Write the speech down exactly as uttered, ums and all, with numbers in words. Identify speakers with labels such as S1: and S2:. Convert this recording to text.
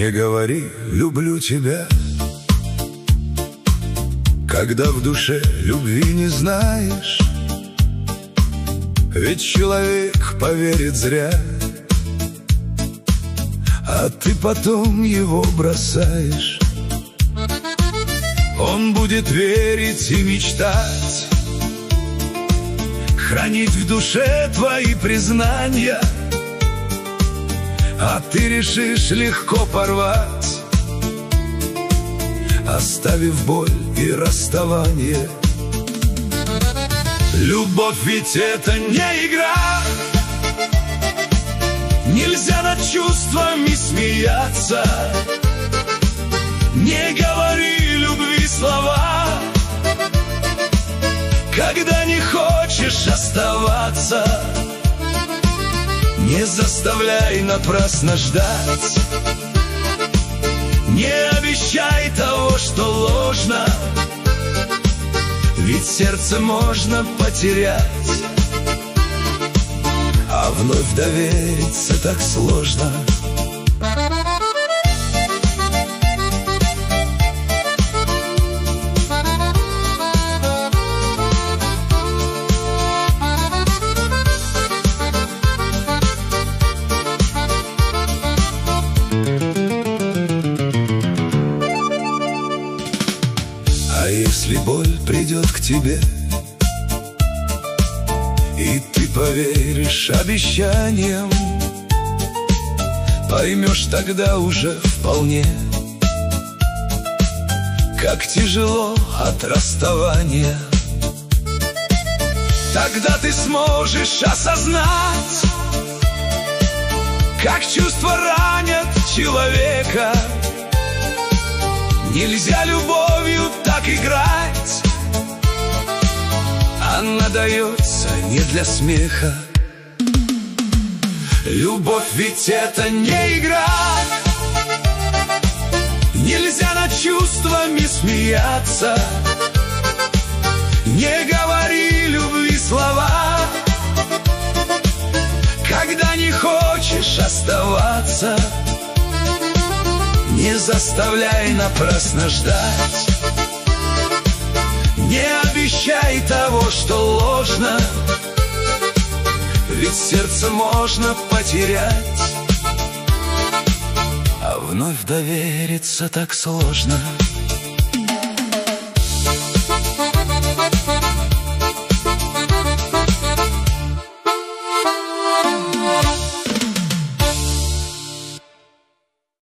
S1: Не говори «люблю тебя», когда в душе любви не знаешь. Ведь человек поверит зря, а ты потом его бросаешь. Он будет верить и мечтать, хранить в душе твои признания, а ты решишь легко порвать, оставив боль и расставание. Любовь ведь это не игра, нельзя над чувствами смеяться. Не говори любви слова, когда не хочешь оставаться. Не заставляй напрасно ждать, не обещай того, что ложно, ведь сердце можно потерять, а вновь довериться так сложно. А если боль придет к тебе, и ты поверишь обещаниям, поймешь тогда уже вполне, как тяжело от расставания. Тогда ты сможешь осознать, как чувства ранят человека. Нельзя любовью так играть, она дается не для смеха. Любовь ведь это не игра, нельзя над чувствами смеяться. Не говори любви слова, когда не хочешь оставаться. Не заставляй напрасно ждать, не обещай того, что ложно, ведь сердце можно потерять, а вновь довериться так сложно.